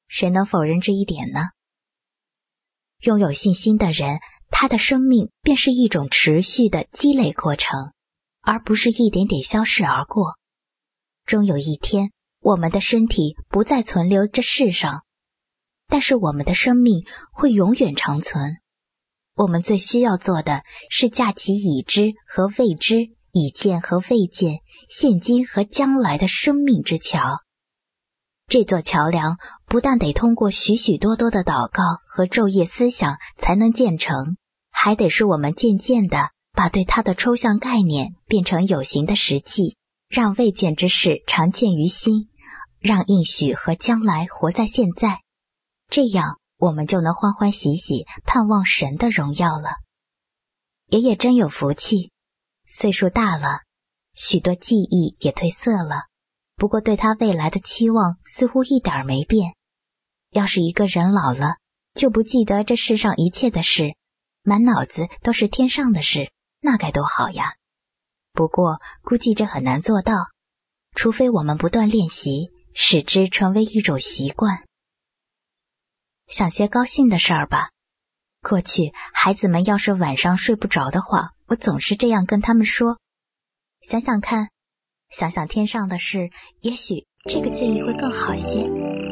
谁能否认这一点呢？拥有信心的人，他的生命便是一种持续的积累过程，而不是一点点消逝而过。终有一天，我们的身体不再存留这世上，但是我们的生命会永远长存。我们最需要做的是架起已知和未知、已见和未见、现今和将来的生命之桥。这座桥梁不但得通过许许多多的祷告和昼夜思想才能建成，还得是我们渐渐地把对它的抽象概念变成有形的实际，让未见之事常见于心，让应许和将来活在现在。这样我们就能欢欢喜喜盼望神的荣耀了。爷爷真有福气，岁数大了，许多记忆也褪色了，不过对他未来的期望似乎一点没变。要是一个人老了，就不记得这世上一切的事，满脑子都是天上的事，那该多好呀！不过估计这很难做到，除非我们不断练习，使之成为一种习惯。想些高兴的事儿吧。过去孩子们要是晚上睡不着的话，我总是这样跟他们说，想想看，想想天上的事，也许这个建议会更好些。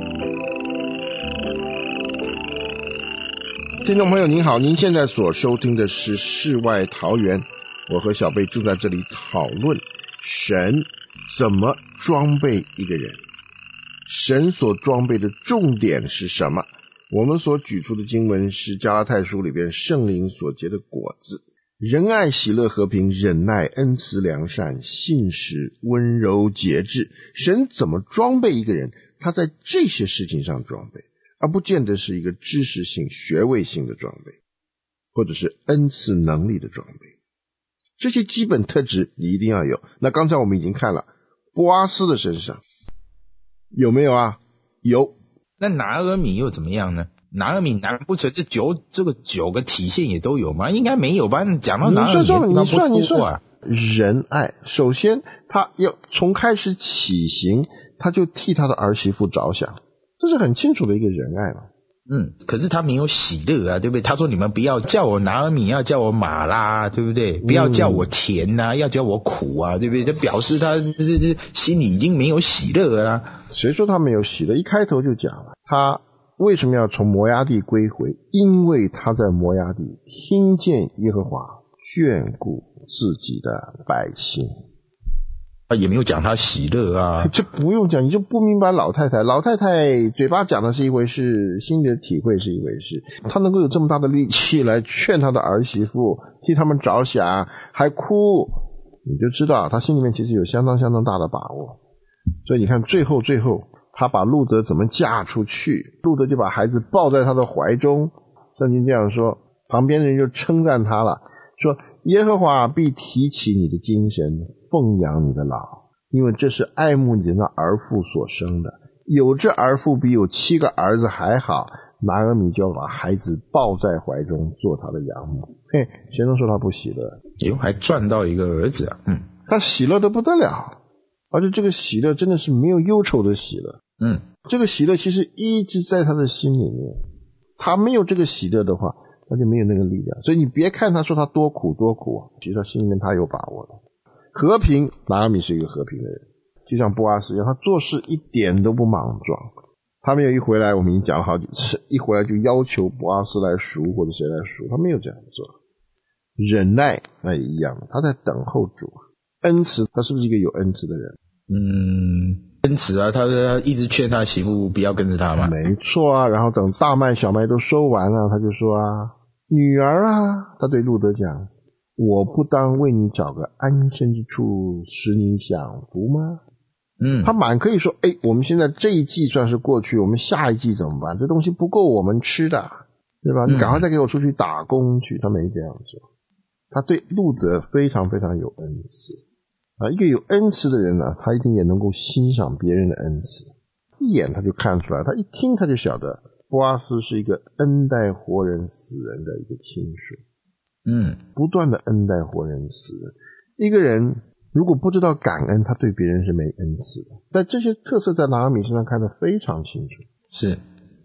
听众朋友您好，您现在所收听的是世外桃源，我和小贝正在这里讨论神怎么装备一个人，神所装备的重点是什么？我们所举出的经文是加拉太书里边圣灵所结的果子，仁爱、喜乐、和平、忍耐、恩慈、良善、信实、温柔、节制。神怎么装备一个人？他在这些事情上装备，而不见得是一个知识性、学位性的装备，或者是恩赐能力的装备。这些基本特质你一定要有。那刚才我们已经看了波阿斯的身上有没有啊？有。 那拿俄米又怎么样呢？拿俄米难不成这九个体现也都有吗？应该没有吧？讲到拿俄米你算仁爱，首先他要从开始起行，他就替他的儿媳妇着想，这是很清楚的一个仁爱嘛。 可是他没有喜乐啊，对不对？他说你们不要叫我拿俄米，要叫我马拉，对不对？不要叫我甜啊，要叫我苦啊，对不对？这表示他心里已经没有喜乐了啊。 谁说他没有喜乐？一开头就讲了，他为什么要从摩押地归回？因为他在摩押地听见耶和华眷顾自己的百姓。 也没有讲他喜乐啊， 这不用讲，你就不明白老太太嘴巴讲的是一回事，心里的体会是一回事。他能够有这么大的力气来劝他的儿媳妇，替他们着想，还哭，你就知道他心里面其实有相当大的把握。所以你看最后他把路德怎么嫁出去，路德就把孩子抱在他的怀中，圣经这样说，旁边的人就称赞他了，说耶和华必提起你的精神，奉养你的老，因为这是爱慕你的儿妇所生的。有这儿妇比有7个儿子还好，拿俄米就要把孩子抱在怀中做他的养母。谁能说他不喜乐？ 还赚到一个儿子啊！ 他喜乐得不得了，而且这个喜乐真的是没有忧愁的喜乐。这个喜乐其实一直在他的心里面，他没有这个喜乐的话，他就没有那个力量。所以你别看他说他多苦，其实他心里面他有把握的。和平，拿俄米是一个和平的人，就像波阿斯一样，他做事一点都不莽撞。他没有一回来，我们已经讲了好几次，一回来就要求波阿斯来赎或者谁来赎，他没有这样做。忍耐那也一样，他在等候主。恩慈，他是不是一个有恩慈的人？ 恩慈啊，他一直劝他媳妇不要跟着他嘛。 没错啊，然后等大麦小麦都收完了，他就说啊，女儿啊，他对路德讲，我不当为你找个安身之处使你享福吗？他满可以说，我们现在这一季算是过去，我们下一季怎么办？这东西不够我们吃的，对吧？你赶快再给我出去打工去。他没这样做，他对路德非常有恩慈啊。一个有恩慈的人呢，他一定也能够欣赏别人的恩慈，一眼他就看出来，他一听他就晓得波阿斯是一个恩待活人死人的一个亲属。不断的恩待活人死人。一个人如果不知道感恩，他对别人是没恩慈的。但这些特色在拿俄米身上看得非常清楚。 是，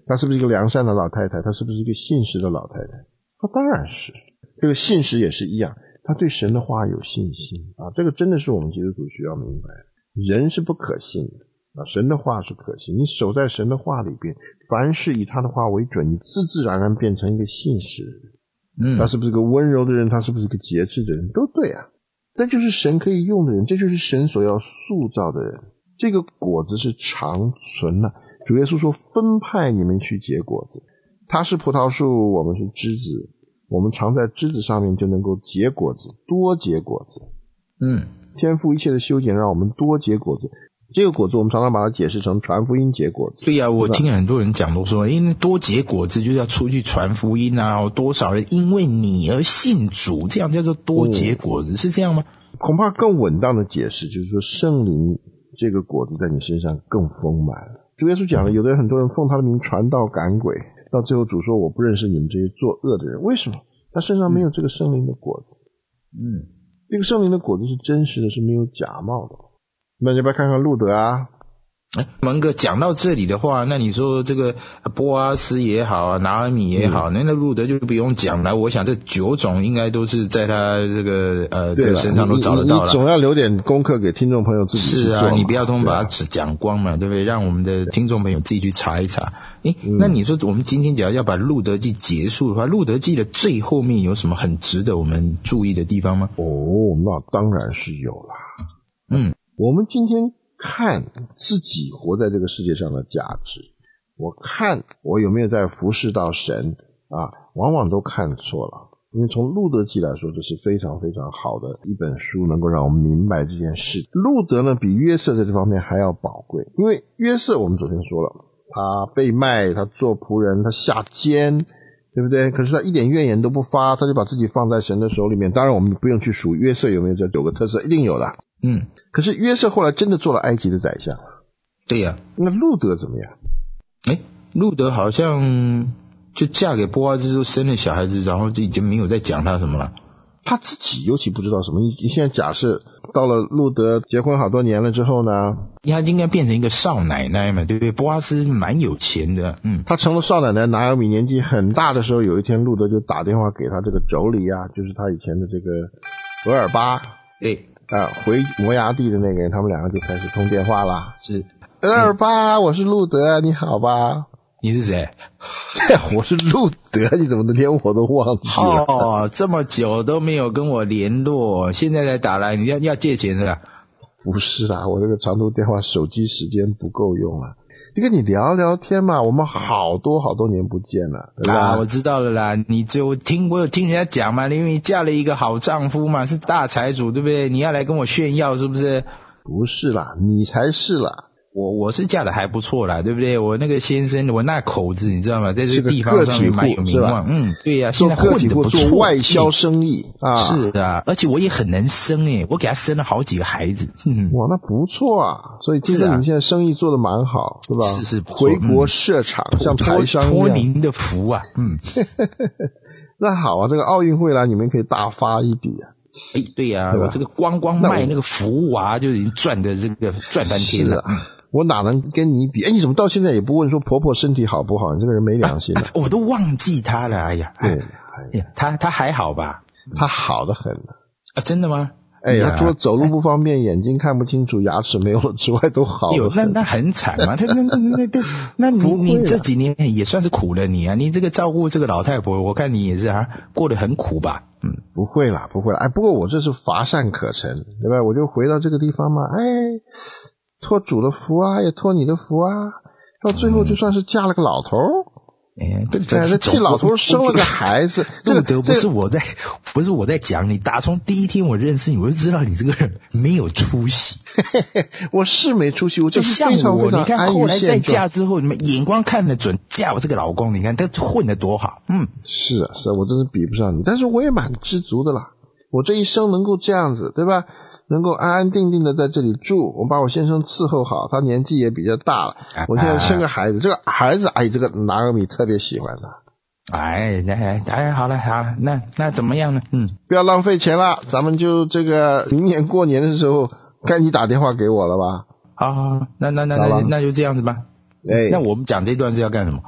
她是不是一个良善的老太太？她是不是一个信实的老太太？当然是。这个信实也是一样，她对神的话有信心啊，这个真的是我们基督徒需要明白的。人是不可信的啊，神的话是可信。你守在神的话里边，凡事以他的话为准，你自自然然变成一个信实的人。他是不是个温柔的人？他是不是一个节制的人？都对啊。这就是神可以用的人，这就是神所要塑造的人。这个果子是长存的。主耶稣说分派你们去结果子。他是葡萄树，我们是枝子，我们常在枝子上面就能够结果子，多结果子。天父一切的修剪让我们多结果子。这个果子我们常常把它解释成传福音结果子。 对啊，我听很多人讲都说，因为多结果子就是要出去传福音啊，多少人因为你而信主，这样叫做多结果子，是这样吗？ 恐怕更稳当的解释就是说，圣灵这个果子在你身上更丰满了。主耶稣讲了，有的人很多人奉他的名传道赶鬼，到最后主说我不认识你们这些作恶的人。为什么？他身上没有这个圣灵的果子。这个圣灵的果子是真实的，是没有假冒的。那你要不要看看路德啊？ 蒙哥讲到这里的话，那你说这个波阿斯也好啊，拿俄米也好，那路德就不用讲了。我想这9种应该都是在他这个这个身上都找得到了。 你总要留点功课给听众朋友自己去做。 是啊，你不要通把它讲光嘛，对不对？让我们的听众朋友自己去查一查。那你说我们今天假如要把路德记结束的话，路德记的最后面有什么很值得我们注意的地方吗？ 那当然是有啦。我们今天看自己活在这个世界上的价值，我看我有没有在服侍到神啊，往往都看错了。因为从路德记来说，这是非常非常好的一本书，能够让我们明白这件事。路德呢，比约瑟在这方面还要宝贵，因为约瑟我们昨天说了，他被卖，他做仆人，他下监，对不对？可是他一点怨言都不发，他就把自己放在神的手里面。当然我们不用去数约瑟有没有这9个特色，一定有的。可是约瑟后来真的做了埃及的宰相。 对呀。 那路德怎么样？ 路德好像就嫁给波阿斯之后生了小孩子，然后就已经没有再讲他什么了。 他自己尤其不知道什么。你现在假设到了路德结婚好多年了之后呢， 他应该变成一个少奶奶嘛，对不对？波阿斯蛮有钱的。 他成了少奶奶。拿俄米年纪很大的时候，有一天路德就打电话给他这个妯娌啊，就是他以前的这个俄尔巴。回摩崖地的那个人，他们两个就开始通电话啦。是俄尔巴，我是路德，你好吧？ 你是谁？ 我是路德，你怎么连我都忘记了？ 这么久都没有跟我联络，现在才打来，你要借钱是吧？ 不是啦，我这个长途电话手机时间不够用啊。就跟你聊聊天嘛，我们好多年不见了，对吧？ 我知道了啦，我有听人家讲嘛，因为嫁了一个好丈夫嘛，是大财主，对不对？你要来跟我炫耀是不是？ 不是啦，你才是啦。 我是嫁的还不错啦，对不对？我那个先生，我那口子你知道吗？在这个地方上面蛮有名望。对呀，现在混得不错， 做外销生意啊。 是的，而且我也很能生我给他生了好几个孩子。 哇，那不错啊！所以听说你们现在生意做得蛮好，是吧？ 是回国设厂，像台商一样。 托您的福啊。 那好啊，这个奥运会啦，你们可以大发一笔啊。 对呀，我这个光卖那个福娃就已经赚的这个赚翻天了。 我哪能跟你比？你怎么到现在也不问说婆婆身体好不好？你这个人没良心的。 我都忘记她了。她还好吧？ 她好得很真的吗？ 她除了走路不方便、眼睛看不清楚、牙齿没有了之外，都好得很。 那很惨嘛。那你这几年也算是苦了你啊！你这个照顾这个老太婆，我看你也是过得很苦吧？ 不会啦。不过我这是乏善可陈，对吧？我就回到这个地方嘛，托主的福啊，也托你的福啊，到最后就算是嫁了个老头。替老头生了个孩子。 路德不是我在讲你，打从第一天我认识你，我就知道你这个人没有出息。 我是没出息，我就是像我，你看后来再嫁之后，你们眼光看得准，嫁我这个老公，你看他混得多好。 是啊，我真是比不上你，但是我也蛮知足的啦。我这一生能够这样子，对吧？能够安安定定的在这里住，我把我先生伺候好，他年纪也比较大了，我现在生个孩子，这个孩子这个拿俄米特别喜欢他。 好了，那怎么样呢？ 不要浪费钱了，咱们就这个明年过年的时候该你打电话给我了吧？ 好，那就这样子吧。那我们讲这段是要干什么？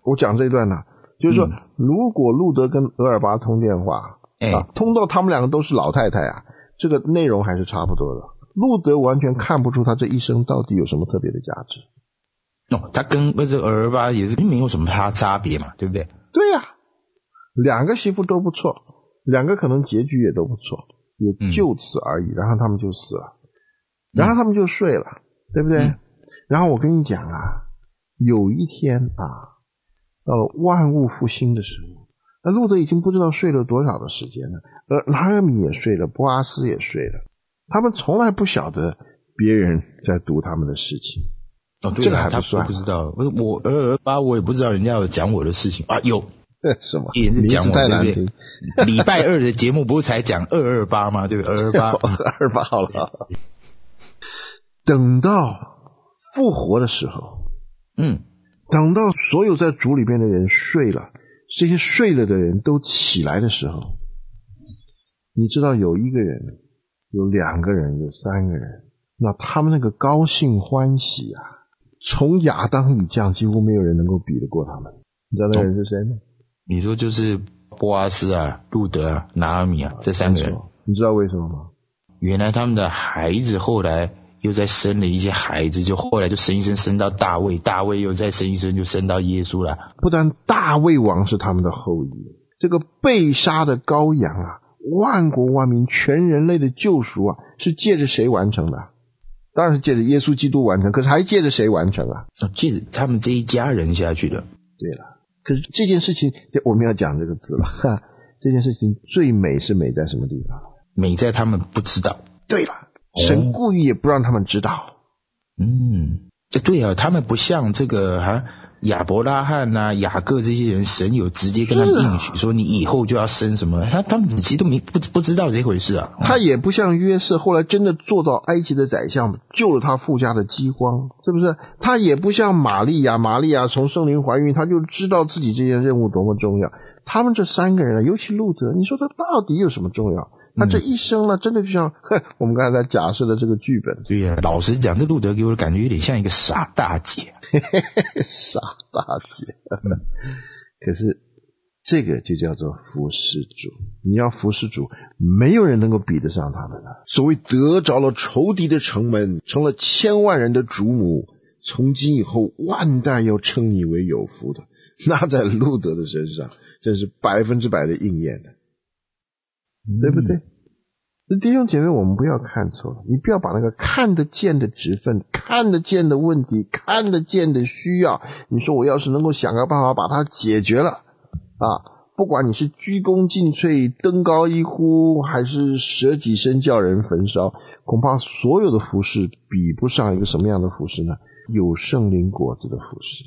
我讲这一段呢，就是说，如果路德跟俄尔巴通电话，通到他们两个都是老太太啊，这个内容还是差不多的。路德完全看不出他这一生到底有什么特别的价值。 他跟这个俄尔巴也是没有什么差别嘛，对不对？ 对呀，两个媳妇都不错，两个可能结局也都不错，也就此而已。然后他们就死了，然后他们就睡了，对不对？然后我跟你讲啊，有一天啊，到了万物复兴的时候，那路德已经不知道睡了多少的时间了，拿俄米也睡了，波阿斯也睡了，他们从来不晓得别人在读他们的事情。 对，这个还不算，他不知道。我俄尔巴我也不知道人家有讲我的事情啊，有什么？ 也是讲我， 太难听。 礼拜二的节目不是才讲228吗？对不对 ？228好了。等到复活的时候，等到所有在主里面的人睡了，这些睡了的人都起来的时候，你知道有一个人，有两个人，有三个人，那他们那个高兴欢喜啊，从亚当以降几乎没有人能够比得过他们。你知道那人是谁吗？ 你说就是波阿斯啊、路德啊、拿俄米啊，这三个人。 你知道为什么吗？ 原来他们的孩子后来又再生了一些孩子，就后来就生一生生到大卫，大卫又再生一生就生到耶稣了。 不但大卫王是他们的后裔，这个被杀的羔羊啊，万国万民全人类的救赎啊，是借着谁完成的？当然是借着耶稣基督完成，可是还借着谁完成啊？ 借着他们这一家人下去的。 对了，可是这件事情我们要讲这个字了，这件事情最美是美在什么地方？ 美在他们不知道。 对了，神故意也不让他们知道。 对啊，他们不像这个亚伯拉罕啊、雅各这些人，神有直接跟他们应许说你以后就要生什么，他们其实都不知道这回事啊。 他也不像约瑟后来真的做到埃及的宰相，救了他父家的饥荒，是不是？他也不像玛利亚从圣灵怀孕，他就知道自己这件任务多么重要。他们这三个人，尤其路德，你说他到底有什么重要？他这一生呢，真的就像我们刚才假设的这个剧本。 对呀，老实讲，这路德给我的感觉有点像一个傻大姐。 傻大姐。可是这个就叫做服侍主。你要服侍主，没有人能够比得上他们了。所谓得着了仇敌的城门，成了千万人的主母，从今以后万代要称你为有福的，那在路德的身上真是100%的应验的。对不对？弟兄姐妹，我们不要看错了，你不要把那个看得见的职分、看得见的问题、看得见的需要，你说我要是能够想个办法把它解决了不管你是鞠躬尽瘁、登高一呼，还是舍己身叫人焚烧，恐怕所有的服事比不上一个什么样的服事呢？有圣灵果子的服事。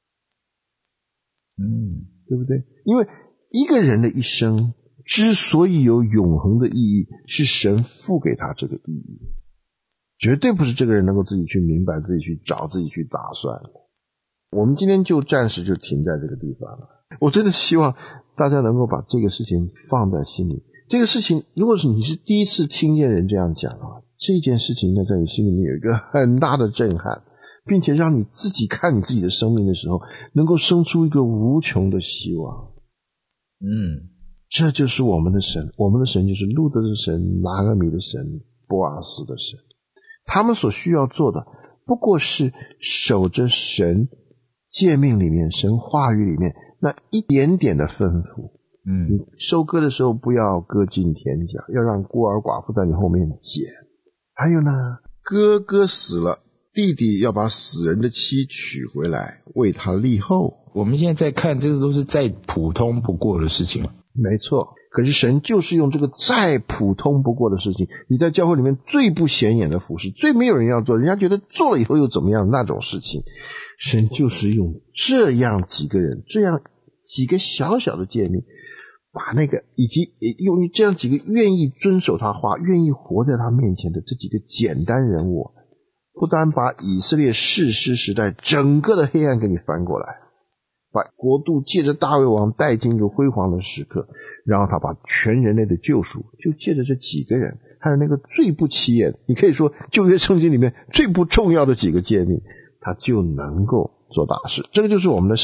对不对？因为一个人的一生之所以有永恒的意义，是神赋给他这个意义，绝对不是这个人能够自己去明白、自己去找、自己去打算的。我们今天就暂时就停在这个地方了。我真的希望大家能够把这个事情放在心里。这个事情，如果是你是第一次听见人这样讲的话，这件事情呢，在你心里面有一个很大的震撼，并且让你自己看你自己的生命的时候，能够生出一个无穷的希望。这就是我们的神，我们的神就是路德的神、拿俄米的神、波阿斯的神。他们所需要做的，不过是守着神诫命里面、神话语里面那一点点的吩咐。你收割的时候不要割尽田角，要让孤儿寡妇在你后面捡。还有呢，哥哥死了，弟弟要把死人的妻娶回来，为他立后。 我们现在在看，这个都是再普通不过的事情了。 没错，可是神就是用这个再普通不过的事情，你在教会里面最不显眼的服事，最没有人要做，人家觉得做了以后又怎么样那种事情，神就是用这样几个人，这样几个小小的诫命，把那个以及用这样几个愿意遵守他话、愿意活在他面前的这几个简单人物，不单把以色列士师时代整个的黑暗给你翻过来，把国度借着大卫王带进一个辉煌的时刻，然后他把全人类的救赎就借着这几个人，还有那个最不起眼，你可以说旧约圣经里面最不重要的几个诫命，他就能够做大事。这个就是我们的神，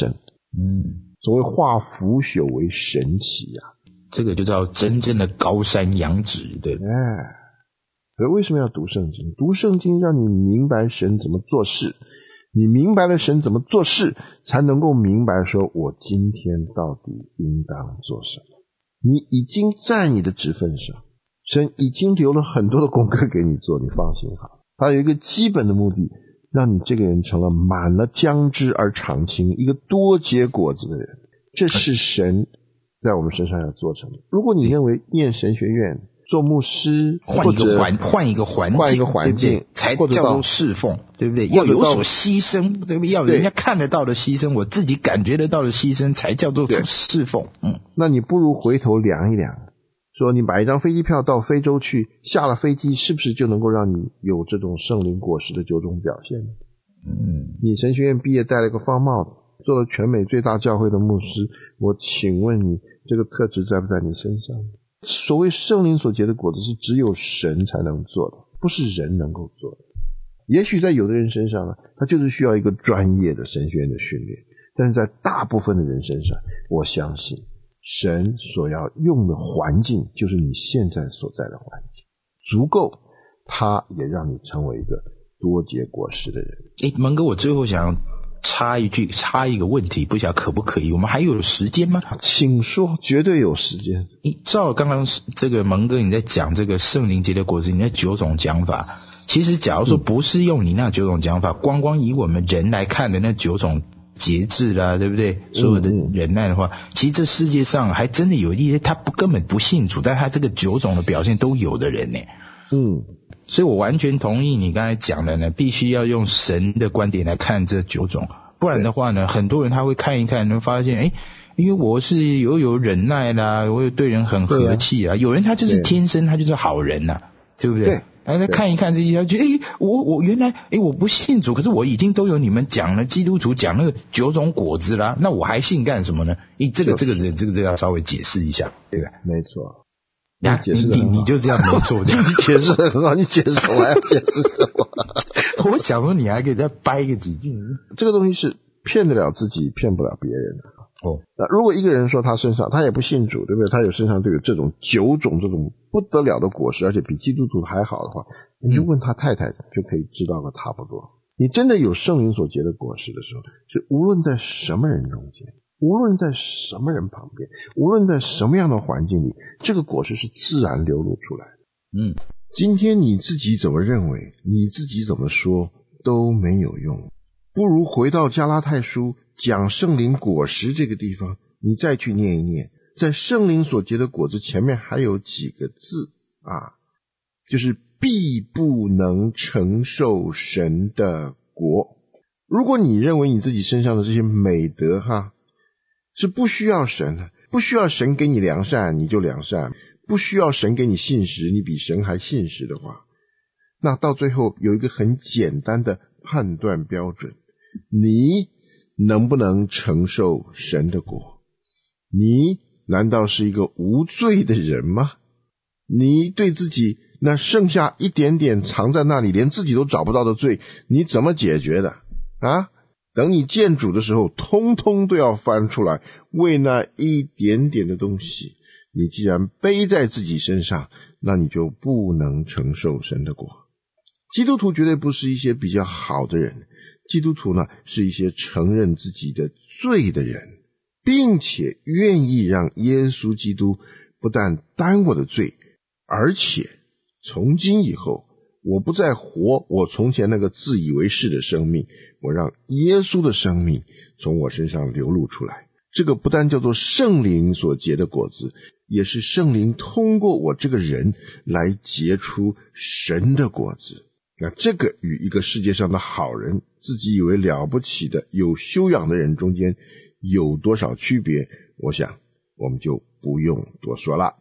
所谓化腐朽为神奇啊， 这个就叫真正的高山仰止，对。 所以为什么要读圣经？读圣经让你明白神怎么做事，你明白了神怎么做事，才能够明白说我今天到底应当做什么。你已经在你的职分上，神已经留了很多的功课给你做，你放心好。他有一个基本的目的，让你这个人成了满了浆汁而常青，一个多结果子的人。这是神在我们身上要做成的。如果你认为念神学院做牧师， 换一个环境才叫做侍奉，对不对？要有所牺牲，对不对？要人家看得到的牺牲，我自己感觉得到的牺牲，才叫做侍奉。 那你不如回头量一量，说你买一张飞机票到非洲去，下了飞机是不是就能够让你有这种圣灵果实的9种表现呢？你神学院毕业戴了个方帽子，做了全美最大教会的牧师，我请问你这个特质在不在你身上？所谓圣灵所结的果子是只有神才能做的，不是人能够做的。也许在有的人身上呢，他就是需要一个专业的神学院的训练，但是在大部分的人身上，我相信神所要用的环境就是你现在所在的环境，足够他也让你成为一个多结果实的人。 蒙哥，我最后想插一个问题，不晓得可不可以？我们还有时间吗？ 请说，绝对有时间。 照刚刚这个蒙哥你在讲这个圣灵结的果子，你那9种讲法，其实假如说不是用你那9种讲法，光以我们人来看的那9种节制啦，对不对？所有的忍耐的话，其实这世界上还真的有一些他根本不信主，但他这个9种的表现都有的人呢。所以我完全同意你刚才讲的呢，必须要用神的观点来看这9种，不然的话呢，很多人他会看一看，能发现因为我是有忍耐啦，我有对人很和气啊，有人他就是天生他就是好人啊，对不对？然后再看一看这些，觉得我原来我不信主，可是我已经都有你们讲了基督徒讲那个9种果子啦，那我还信干什么呢？这个要稍微解释一下，对吧？ 没错。 你就这样没错， 你解释得很好，你解释我还要解释什么？ 我想说你还可以再掰个几句。 这个东西是骗得了自己，骗不了别人的。那如果一个人说他身上他也不信主，对不对？他身上就有这种9种这种不得了的果实，而且比基督徒还好的话，你就问他太太就可以知道个差不多。你真的有圣灵所结的果实的时候，是无论在什么人中间，无论在什么人旁边，无论在什么样的环境里，这个果实是自然流露出来的。今天你自己怎么认为，你自己怎么说都没有用，不如回到加拉太书讲圣灵果实这个地方，你再去念一念，在圣灵所结的果子前面还有几个字就是必不能承受神的国。如果你认为你自己身上的这些美德是不需要神的，不需要神给你良善你就良善，不需要神给你信实你比神还信实的话，那到最后有一个很简单的判断标准，你能不能承受神的国？你难道是一个无罪的人吗？你对自己那剩下一点点藏在那里连自己都找不到的罪，你怎么解决的等你见主的时候，通通都要翻出来，为那一点点的东西，你既然背在自己身上，那你就不能承受神的国。基督徒绝对不是一些比较好的人，基督徒呢是一些承认自己的罪的人，并且愿意让耶稣基督不但担我的罪，而且从今以后我不再活我从前那个自以为是的生命，我让耶稣的生命从我身上流露出来。这个不但叫做圣灵所结的果子，也是圣灵通过我这个人来结出神的果子。那这个与一个世界上的好人，自己以为了不起的有修养的人中间有多少区别，我想我们就不用多说了。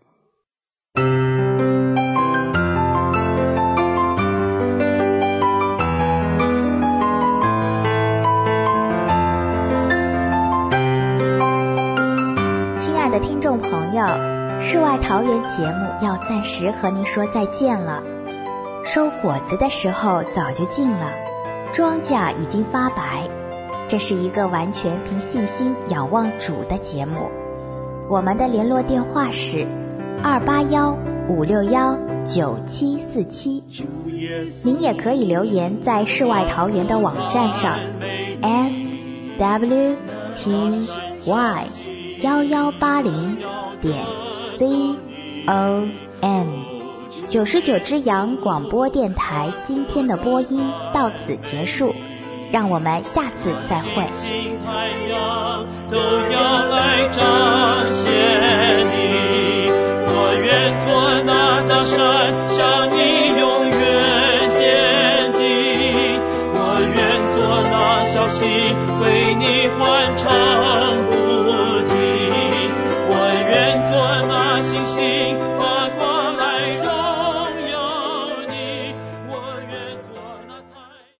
听众朋友，世外桃源节目要暂时和您说再见了。收果子的时候早就近了，庄稼已经发白， 这是一个完全凭信心仰望主的节目。我们的联络电话是281-561-9747。您也可以留言在世外桃源的网站上 swty1180.com。99只羊广播电台今天的播音到此结束，让我们下次再会。都要来